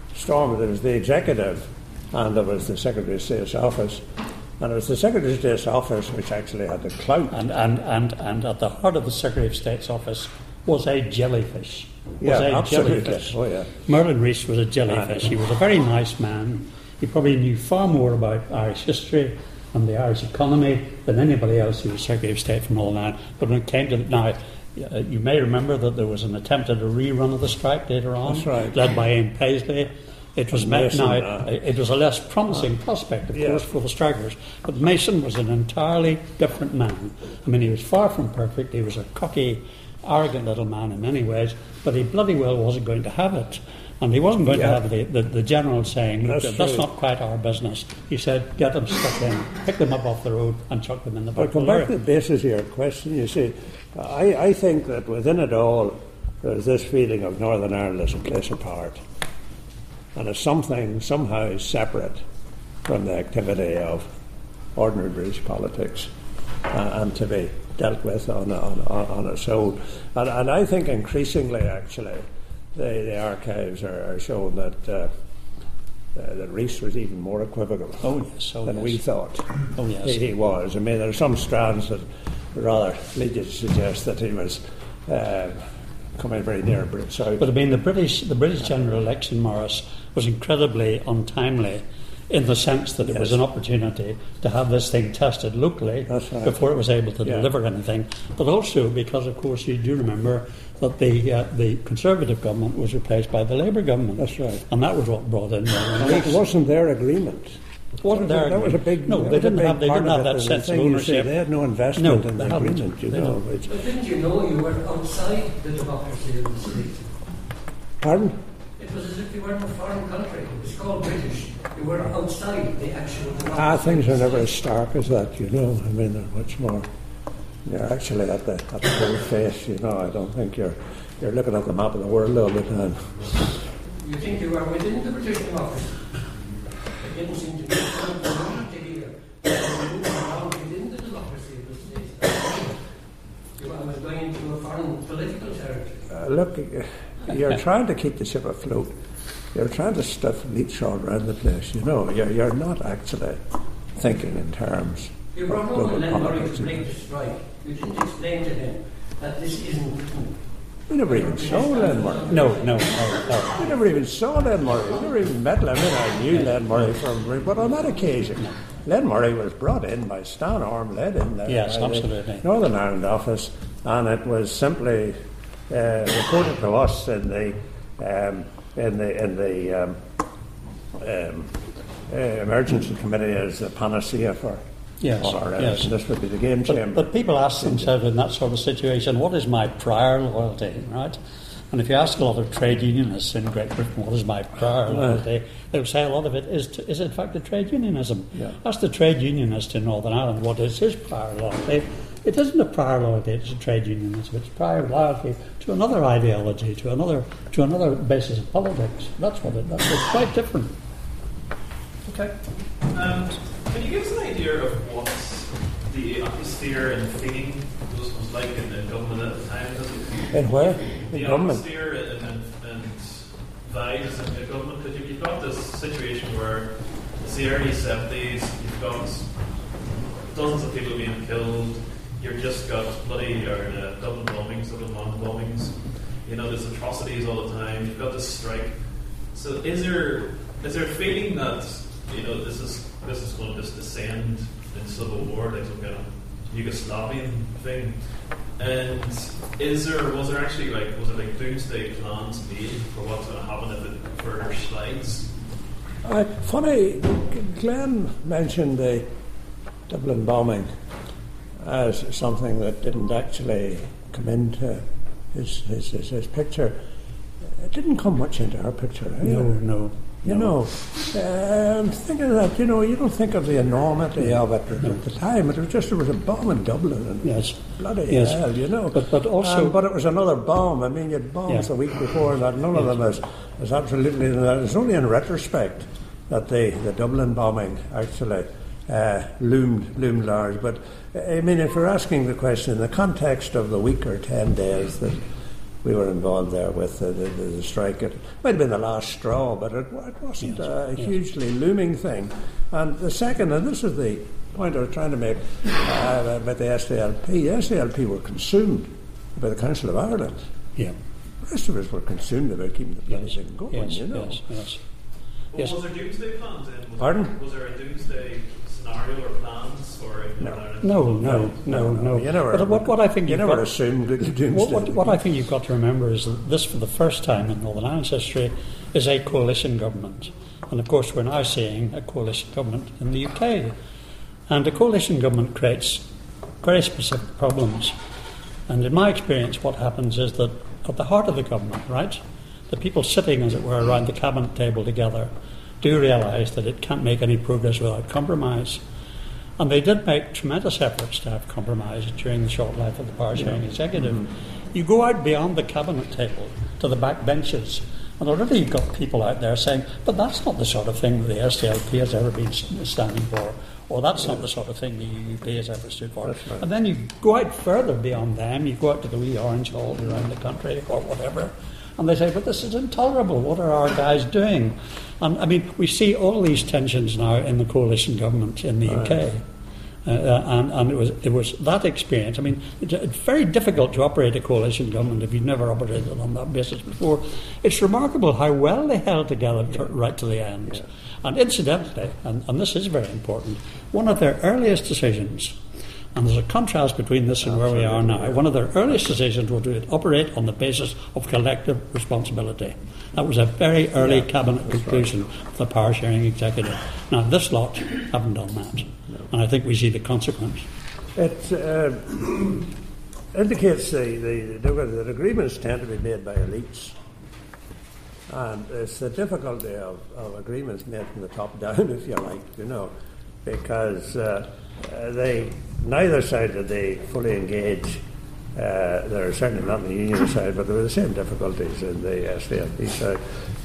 executive, and there was the Secretary of State's office. And it was the Secretary of State's office which actually had the clout. And at the heart of the Secretary of State's office was a jellyfish. Absolutely. Jellyfish. Oh, yeah. Merlin Rees was a jellyfish. He was a very nice man. He probably knew far more about Irish history and the Irish economy than anybody else who was Secretary of State from all that. But when it came to now, you may remember that there was an attempt at a rerun of the strike later on, that's right, led by Ian Paisley. It was it was a less promising prospect, of course, for the strikers. But Mason was an entirely different man. I mean, he was far from perfect. He was a cocky, arrogant little man in many ways, but he bloody well wasn't going to have it. And he wasn't going to have the general saying, look, that's not quite our business. He said, get them stuck in, pick them up off the road and chuck them in the back of the lorry. Come back to the basis of your question, you see, I think that within it all, there's this feeling of Northern Ireland as a place apart. And as something somehow separate from the activity of ordinary British politics and to be dealt with on its own. And I think increasingly, actually, the archives are showing that Rees was even more equivocal than we thought he was. I mean, there are some strands that rather lead you to suggest that he was coming very near Britain. So, but I mean, the British general election, Morris, was incredibly untimely in the sense that it was an opportunity to have this thing tested locally before it was able to deliver anything, but also because, of course, you do remember that the Conservative government was replaced by the Labour government. That's right. And that was what brought in it wasn't their agreement. It wasn't their agreement. That was a big... No, they didn't have that sense of ownership. They had no investment in the agreement, you know. But didn't you know you were outside the democracy of the state? Pardon? It was as if you were in a foreign country. It was called British. You were outside the actual democracy. Things are never as stark as that, you know. I mean, they're much more... You're actually at the whole face, you know. I don't think you're looking at the map of the world all the time. You think you were within the British democracy? It didn't seem to be something here. You were moving around within the democracy of the state. You were going into a foreign political territory. Look, you're trying to keep the ship afloat. You're trying to stuff leech all around the place, you know. You're not actually thinking in terms. You brought over Len Murray to break the strike. You didn't explain to him that this isn't written. We never even saw Len Murray. No. We never even saw Len Murray. We never even met him. I mean, I knew Len Murray but on that occasion, Len Murray was brought in by Stan Orme, led in there by absolutely. the Northern Ireland office, and it was simply reported to us in the emergency committee as the panacea for. This would be the game changer. But people ask themselves in that sort of situation, what is my prior loyalty, right? And if you ask a lot of trade unionists in Great Britain, what is my prior loyalty, they'll say a lot of it is in fact the trade unionism. Yeah. That's the trade unionist in Northern Ireland. What is his prior loyalty? It isn't a prior loyalty, it's a trade unionism. It's prior loyalty to another ideology, to another basis of politics. That's it's quite different. Okay. And can you give us an idea of what the atmosphere and feeling was like in government at the time? In where? The government? Atmosphere and vibes in government. Because you've got this situation where it's the early 70s, you've got dozens of people being killed, you've just got bloody Dublin bombings, Dublin bombings, you know, there's atrocities all the time, you've got this strike. So is there a feeling that, you know, this is going to just descend in civil war, like some kind of Yugoslavian thing? And was there doomsday plans made for what's going to happen if it further slides? Funny, Glenn mentioned the Dublin bombing as something that didn't actually come into his picture. it didn't come much into our picture. No. You know, I'm thinking that, you don't think of the enormity of it at the time. It was a bomb in Dublin. And bloody hell, But also... but it was another bomb. I mean, you had bombs the week before that. None of them is absolutely... It's only in retrospect that the Dublin bombing actually loomed large. But, I mean, if we're asking the question in the context of the week or 10 days that we were involved there with the strike. It might have been the last straw, but it wasn't a hugely looming thing. And the second, and this is the point I was trying to make about the SDLP. The SDLP were consumed by the Council of Ireland. Yeah. The rest of us were consumed about keeping the bloody thing going, Yes. Was there doomsday plans in? Pardon? Was there a doomsday scenario or plans for it? No. You never, but what I think you never assumed that doomsday. What I think you've got to remember is that this, for the first time in Northern Ireland's history, is a coalition government. And of course, we're now seeing a coalition government in the UK. And a coalition government creates very specific problems. And in my experience, what happens is that at the heart of the government, right, the people sitting, as it were, around the cabinet table together do realise that it can't make any progress without compromise. And they did make tremendous efforts to have compromise during the short life of the power-sharing executive. Mm-hmm. You go out beyond the cabinet table to the back benches, and already you've got people out there saying, but that's not the sort of thing that the SDLP has ever been standing for, or that's not the sort of thing the UUP has ever stood for. Right. And then you go out further beyond them, you go out to the wee orange halls around the country or whatever, and they say, but this is intolerable, what are our guys doing? And I mean, we see all these tensions now in the coalition government in the UK. And it was that experience. I mean, it's very difficult to operate a coalition government if you've never operated on that basis before. It's remarkable how well they held together right to the end. Yeah. And incidentally, and this is very important, one of their earliest decisions, and there's a contrast between this and where we are now, one of their earliest decisions was to operate on the basis of collective responsibility. That was a very early cabinet conclusion of the power-sharing executive. Now, this lot haven't done that. And I think we see the consequence. It indicates that agreements tend to be made by elites. And it's the difficulty of agreements made from the top down, if you like, because neither side did they fully engage. They're certainly not on the union side, but there were the same difficulties in the SDLP side.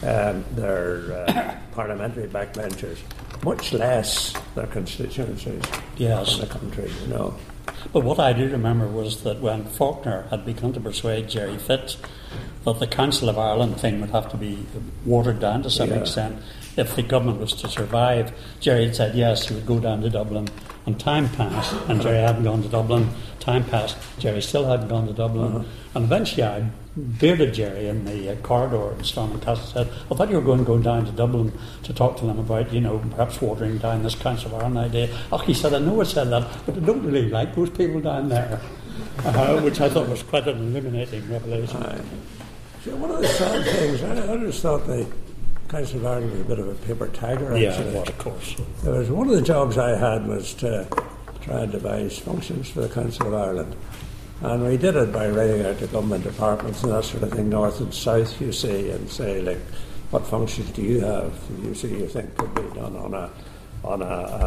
They're parliamentary backbenchers, much less their constituencies in the country, But what I do remember was that when Faulkner had begun to persuade Gerry Fitt that the Council of Ireland thing would have to be watered down to some extent if the government was to survive, Gerry had said yes, he would go down to Dublin. And time passed, and Gerry hadn't gone to Dublin. Time passed, Gerry still hadn't gone to Dublin. And eventually I bearded Gerry in the corridor at Stormont Castle and said, I thought you were going to go down to Dublin to talk to them about, perhaps watering down this Council of Ireland idea. He said, I know I said that, but I don't really like those people down there. Which I thought was quite an illuminating revelation. So one of the sad things, I just thought the Council of Ireland was a bit of a paper tiger, actually. Yeah, it was, of course. There was one of the jobs I had was to try and devise functions for the Council of Ireland. And we did it by writing out to government departments and that sort of thing, north and south, you see, and say, like, what functions do you have, you think could be done on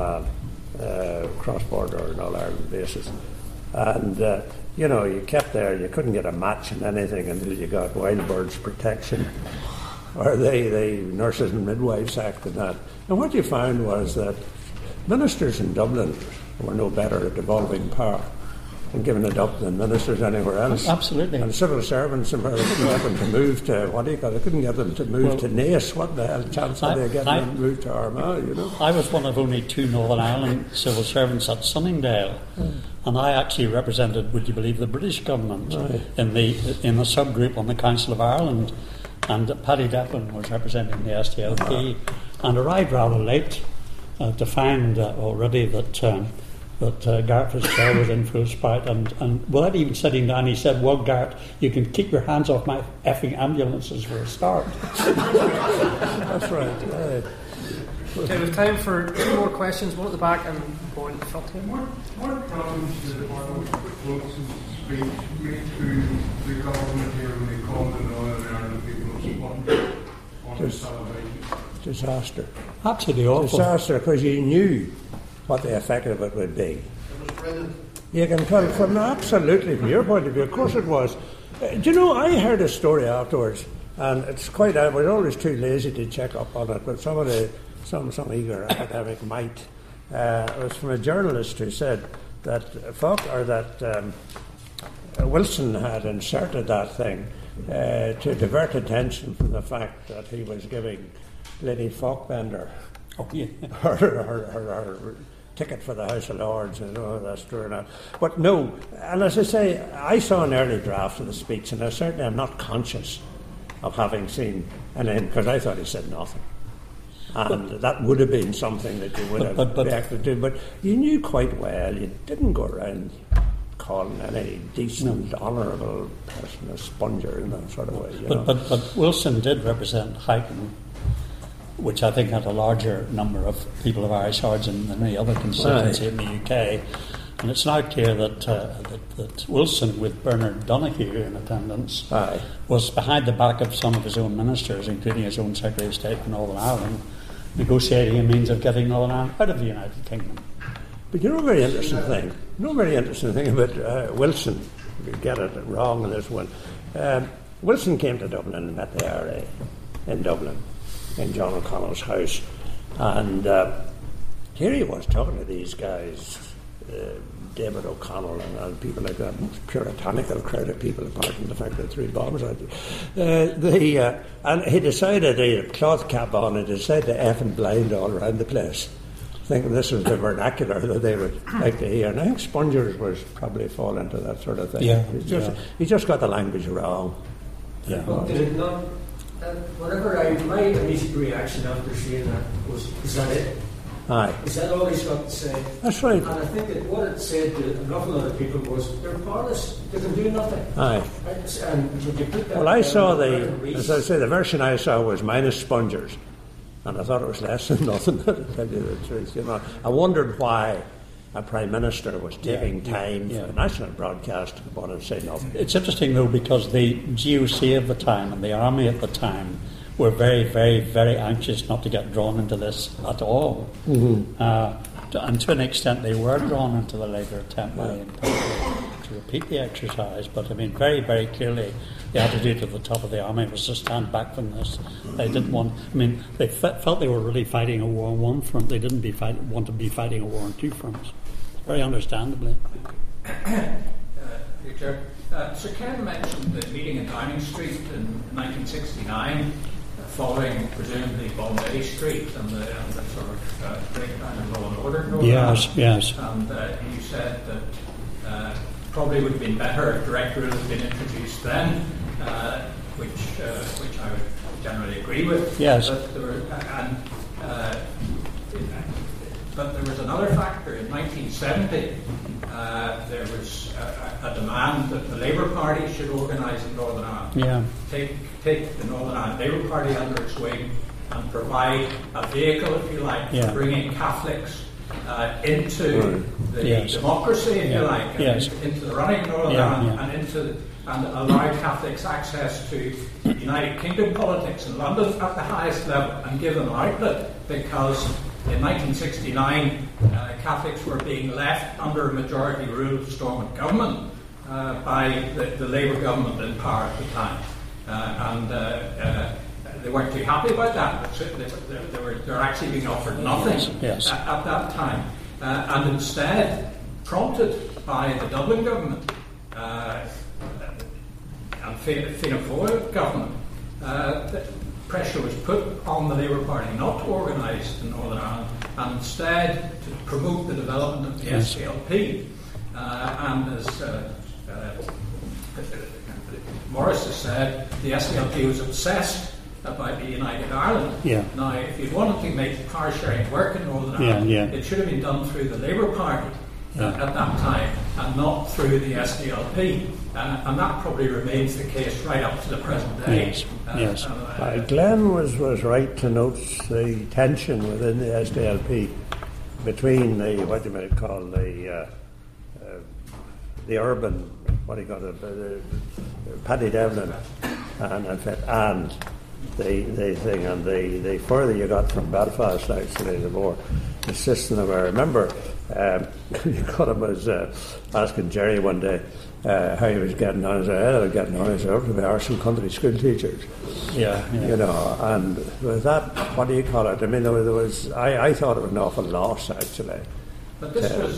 a cross-border or an all-Ireland basis. And, you kept there and you couldn't get a match in anything until you got Wild Birds Protection or the Nurses and Midwives Act and that. And what you found was that ministers in Dublin were no better at devolving power and giving it up than ministers anywhere else. Absolutely. And civil servants, they couldn't get them to move to, they couldn't get them to move to Naas. What the hell chance had they getting them to move to Armagh, I was one of only 2 Northern Ireland civil servants at Sunningdale. And I actually represented, would you believe, the British government in the subgroup on the Council of Ireland. And Paddy Devlin was representing the SDLP and arrived rather late to find already that Garret FitzGerald was in full spout, and without even sitting down, he said, well, Garret, you can keep your hands off my effing ambulances for a start. That's right. Okay, we have time for 2 more questions. One at the back and one at the front here. What problems did Parliament Wilson's speech make to the government here when they called the Northern Ireland people sponge on the television? Disaster. Absolutely awful. Disaster, because you knew what the effect of it would be. It was brilliant. You can tell from absolutely from your point of view. Of course it was. Do you know, I heard a story afterwards, and it's quite. I was always too lazy to check up on it, but some eager academic might. It was from a journalist who said that Wilson had inserted that thing to divert attention from the fact that he was giving Lady Falkbender her ticket for the House of Lords, and that's true or not. But no, and as I say, I saw an early draft of the speech, and I certainly am not conscious of having seen an end, because I thought he said nothing. And that would have been something that you would have reacted to. But you knew quite well, you didn't go around calling any decent, honourable person a sponger in that sort of way. But Wilson did represent Huyton, which I think had a larger number of people of Irish origin than any other constituency in the UK. And it's now clear that Wilson, with Bernard Donahue in attendance, was behind the back of some of his own ministers, including his own Secretary of State for Northern Ireland, negotiating a means of getting Northern Ireland out of the United Kingdom. But you know a very interesting thing about Wilson, you get it wrong in this one. Wilson came to Dublin and met the IRA in Dublin, in John O'Connell's house, and here he was talking to these guys, David O'Connell and people like that, most puritanical crowd of people, apart from the fact that 3 bombs out there. And he decided, he had a cloth cap on, and decided to F and blind all around the place, thinking this was the vernacular that they would like to hear. And I think Spongers was probably fall into that sort of thing. He just got the language wrong. Yeah. But did it not? Whenever my immediate reaction after seeing that was, is that it? Aye. Is that all he's got to say? That's right. And I think that what it said to an awful lot of people was, they're powerless, they can do nothing. Aye. And would you put that? Well, I saw as I say, the version I saw was minus Spongers, and I thought it was less than nothing, to tell you the truth. I wondered why a Prime Minister was taking time for the national broadcast to go on and say nothing. It's interesting, though, because the GOC of the time and the army at the time were very, very, very anxious not to get drawn into this at all. Mm-hmm. And to an extent, they were drawn into the later attempt by to repeat the exercise. But, I mean, very, very clearly, the attitude at the top of the army was to stand back from this. They didn't want... I mean, they felt they were really fighting a war on one front. They didn't want to be fighting a war on 2 fronts. Very understandably. Sir Ken mentioned the meeting in Downing Street in 1969, following presumably Bombay Street and the sort of breakdown of law and order. Yes. And you said that probably would have been better if direct rule had been introduced then, which I would generally agree with. Yes. But there was another factor. In 1970, there was a demand that the Labour Party should organise in Northern Ireland. Yeah. Take the Northern Ireland Labour Party under its wing and provide a vehicle, if you like, for bringing Catholics into the democracy, if you like, into the running of Northern Ireland, and allow Catholics access to United Kingdom politics in London at the highest level and give them an outlet, because in 1969 Catholics were being left under a majority rule of Stormont government by the Labour government in power at the time. And they weren't too happy about that. They were actually being offered nothing at that time. And instead, prompted by the Dublin government and Fianna Fáil government, pressure was put on the Labour Party not to organise in Northern Ireland, and instead to promote the development of the SDLP. And as Morris has said, the SDLP was obsessed about the United Ireland. Now, if you wanted to make power sharing work in Northern Ireland, it should have been done through the Labour Party. at that time, and not through the SDLP. And that probably remains the case right up to the present day. Yes. Glenn was right to note the tension within the SDLP between the, what you might call the urban, what do you call it, Paddy Devlin and the thing, and the further you got from Belfast, actually, the more the system of. I remember Cullum was asking Jerry one day how he was getting on. He said, I was getting on. He said, there are some country school teachers. Yeah. You know, and with that, what do you call it? I mean, there was I thought it was an awful loss, actually. But this was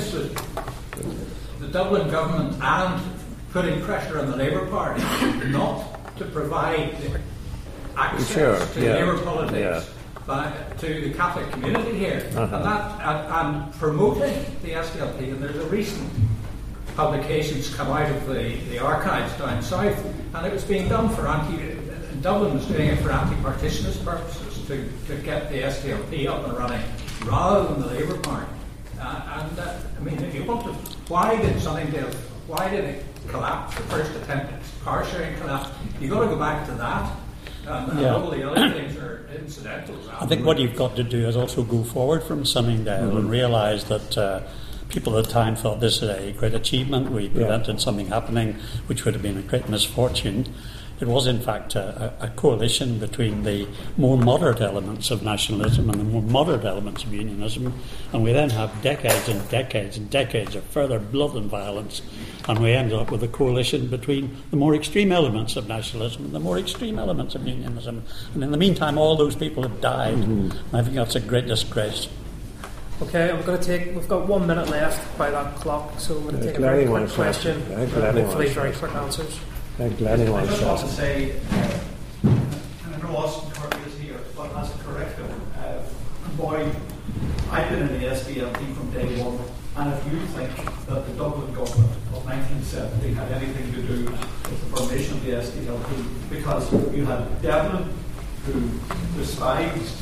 the Dublin government and putting pressure on the Labour Party not to provide access to Labour politics to the Catholic community here, and promoting the SDLP. And there's a recent publications come out of the archives down south, and it was being done for Dublin was doing it for anti-partitionist purposes to get the SDLP up and running rather than the Labour Party. I mean, if you want to, why did it collapse? The first attempt at car sharing collapse. You've got to go back to that. And all the other things are incidental. I think what you've got to do is also go forward from Sunningdale and realise that people at the time thought this is a great achievement. We prevented something happening which would have been a great misfortune. It was, in fact, a coalition between the more moderate elements of nationalism and the more moderate elements of unionism, and we then have decades and decades and decades of further blood and violence, and we ended up with a coalition between the more extreme elements of nationalism and the more extreme elements of unionism. And in the meantime, all those people have died. And I think that's a great disgrace. Okay, we've got 1 minute left by that clock, so we're going to take a very quick question, hopefully very quick answers. I just want to say, and I know Austin Kirby is here, but as a corrective, boy, I've been in the SDLP from day one, and if you think that the Dublin government of 1970 had anything to do with the formation of the SDLP, because you had Devlin, who despised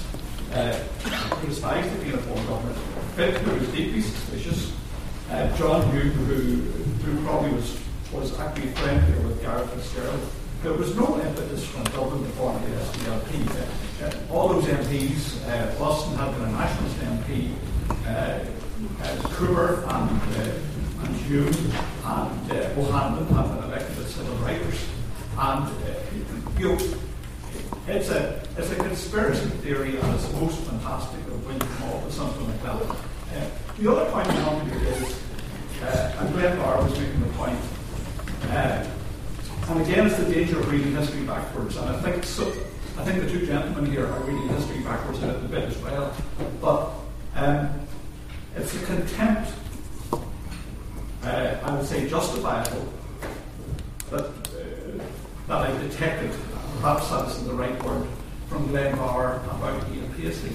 the uniform government, Pitt, who was deeply suspicious, John Hume, who probably was actually friendlier with Gareth Fitzgerald. There was no impetus from Dublin to form the SDLP. All those MPs, Austin had been a nationalist MP, Cooper and Hume and O'Hanlon had been elected as civil writers. And it's a conspiracy theory at its most fantastic of when you come up with something like that. The other point I want to make is, and Glenn Barr was making the point, and again, it's the danger of reading history backwards. And I think the two gentlemen here are reading history backwards a little bit as well. But it's a contempt, I would say justifiable, that I detected, perhaps that isn't the right word, from Glenn Barr about Ian Paisley.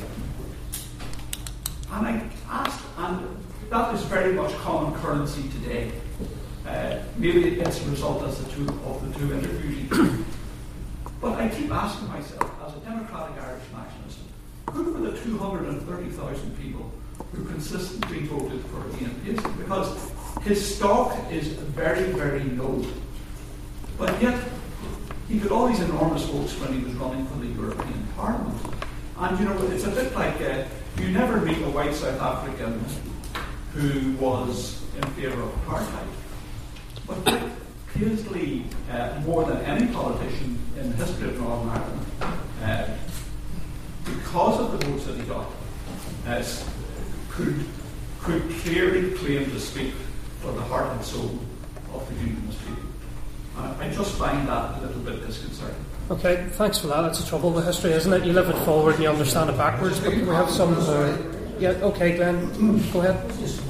And I asked, and that is very much common currency today. Maybe it's a result of the two interviews. But I keep asking myself, as a democratic Irish nationalist, who were the 230,000 people who consistently voted for Ian Paisley? Because his stock is very, very low. But yet, he got all these enormous votes when he was running for the European Parliament. And it's a bit like you never meet a white South African who was in favour of apartheid. But Paisley, more than any politician in the history of Northern Ireland, because of the votes that he got, could clearly claim to speak for the heart and soul of the unionist people. I just find that a little bit disconcerting. Okay, thanks for that. That's the trouble with history, isn't it? You live it forward and you understand it backwards. But we have some. Okay, Glenn, go ahead.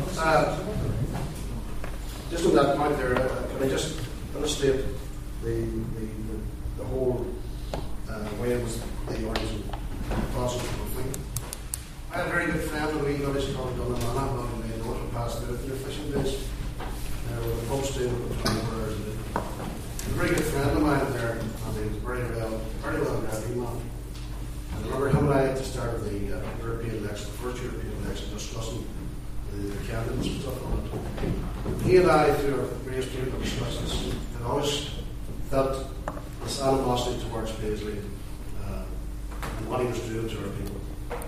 Just on that point there, can I just illustrate the whole way it was the origin process of the thing? I had a very good friend of me, English called Dublin, and I'm not in the north past the fishing days. With a pub stay with 24 hours a day. A very good friend of mine there, and he was very well read man. And I remember him and I at the start of the European election, the first European election, discussing the candidates and stuff on it. He and I, through our various political discussions, had always felt this animosity towards Paisley and what he was doing to our people.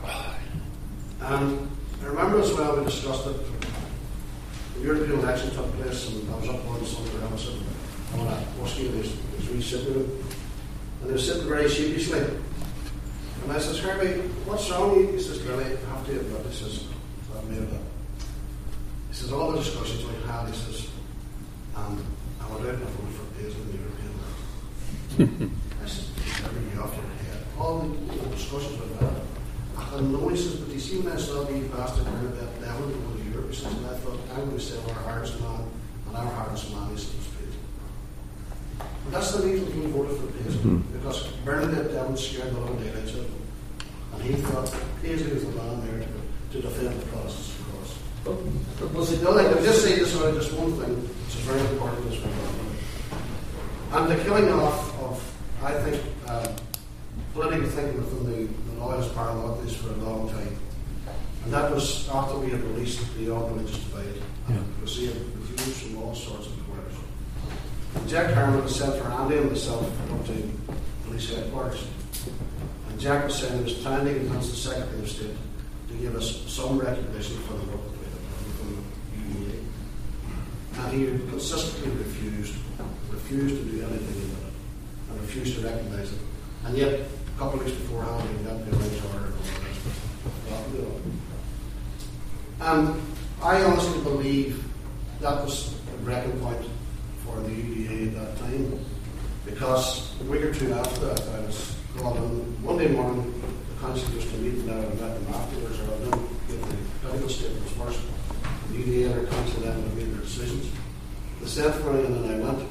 And I remember as well we discussed it. The European election took place, and I was up on Sunday Ramsey on a whiskey in his wee sitting room, and he was sitting very sheepishly. And I says, Herbie, what's wrong with you? He says, Lily, I have to admit, he says, I've made it up. He says, all the discussions we had, he says, and I went out and I voted for Paisley in the European election. I said, you're you off your head. All the discussions we've had. I know, he says, but you see when I saw the bastard down at that level to go to Europe, he says, and I thought, I'm going to say our hardest man, and our hardest man, he says, was Paisley. And that's the reason he voted for Paisley, because Bernadette Devon scared the little daylights out of him. And he thought Paisley was the man there to defend the Protestants' cause. But was it done? I would just say this about just one thing, which is very important as well. And the killing off of, I think, political thinking within the loyalist paramilitaries for a long time. And that was after we had released the All Religious Divide. And it was refused from all sorts of quarters. And Jack Harmon was sent for Andy and myself up to police headquarters. And Jack was saying he was trying to convince the Secretary of State to give us some recognition for the work that we had done from the UDA. And he consistently refused to do anything about it, and refused to recognise it. And yet, a couple of weeks beforehand, he got the orange order and all the rest. And I honestly believe that was a breaking point for the UDA at that time, because a week or two after that, I was called in one day morning. The council used to meet, and I met them afterwards, or I didn't give the political statements first. The UDA and our council then would made their decisions. They sent for me, and then I went.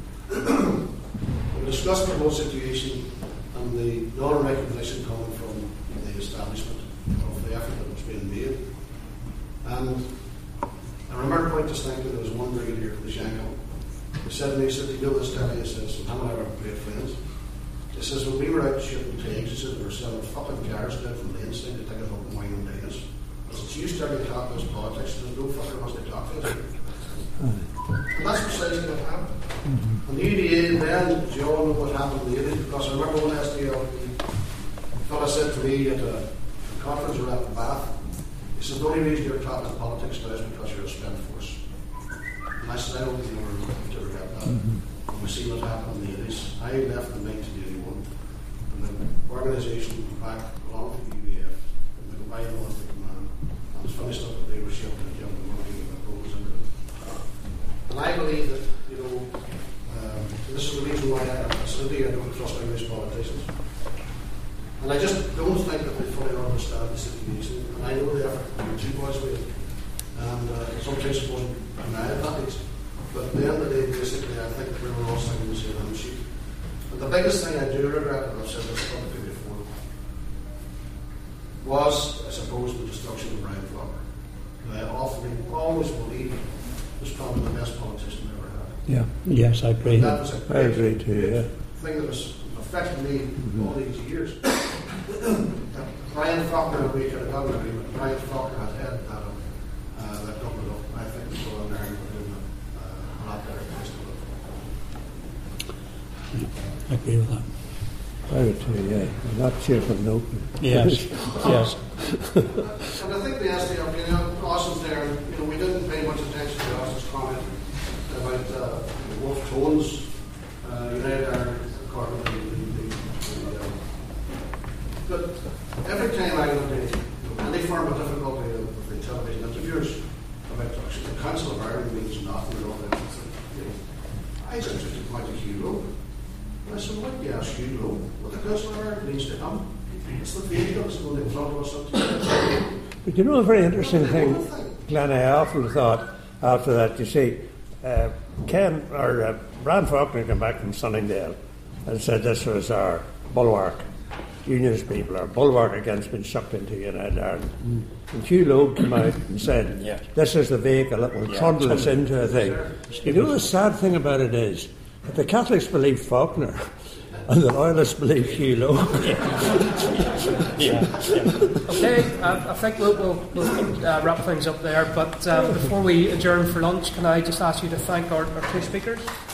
We discussed the whole situation and the non-recognition coming from the establishment of the effort that was being made. And I remember quite distinctly there was one brigadier from the Shankill. He said to me, he said, you know this guy? He says, him and I were great friends. He says, when we were out shooting pigs, he said, we were selling fucking cars down from Laneside to take it up and wine and days. I said, you started to talk about politics, there's no fucker wants to talk to us. And that's precisely what happened. And the UDA then, as you all know what happened in the 80s, because I remember one SDLP fellow said to me at a conference around the Bath, he said, the only reason you're talking politics now is because you're a spent force. And I said, I don't think we're going to regret that. And we see what happened in the 80s. I left in 1981, and the organisation went back along with the UDF, and the Dubai Olympic Command, and was finished up with leadership and the money that goes into it. And I believe that, this is the reason why I don't trust English politicians. And I just don't think that they fully understand the situation. And I know the effort the two boys made. And sometimes it wasn't my advantage. But at the end of the day, basically, I think we were all singing the same hymn sheet. And the biggest thing I do regret, and I've said this publicly before, was, I suppose, the destruction of Brian Faulkner. I always believe was probably the best politician I ever had. Yeah. Yes, I agree. That was I agree too. Yeah. Thing that was affecting me all these years. Brian Faulkner, we could have gotten an agreement. Brian Faulkner had headed that government up. I think people in Ireland were doing a lot better place to live. I agree with that. I would too, yeah. On that cheerful note. Yes, yes. And I think the SDLP, Austin's there, we didn't pay much attention to Austin's comment about Wolf Tones, United Ireland, according to but every time I look at any form of difficulty with the television interviewers about the Council of Ireland means nothing at all, I just took the point of Hugh Lowe. And I said, well, why do you ask Hugh Lowe what the Council of Ireland means to him? It's the vehicle that's going in front of us. But you know a very interesting thing, Glenn, I often thought after that, you see, Brian Faulkner came back from Sunningdale and said this was our bulwark. Unionist people are bulwark against being sucked into United Ireland. And Hugh Lowe came out and said, this is the vehicle that will trundle us into a thing. You know the sad thing about it is that the Catholics believe Faulkner and the loyalists believe Hugh Lowe. Okay, I think we'll wrap things up there. But before we adjourn for lunch, can I just ask you to thank our two speakers?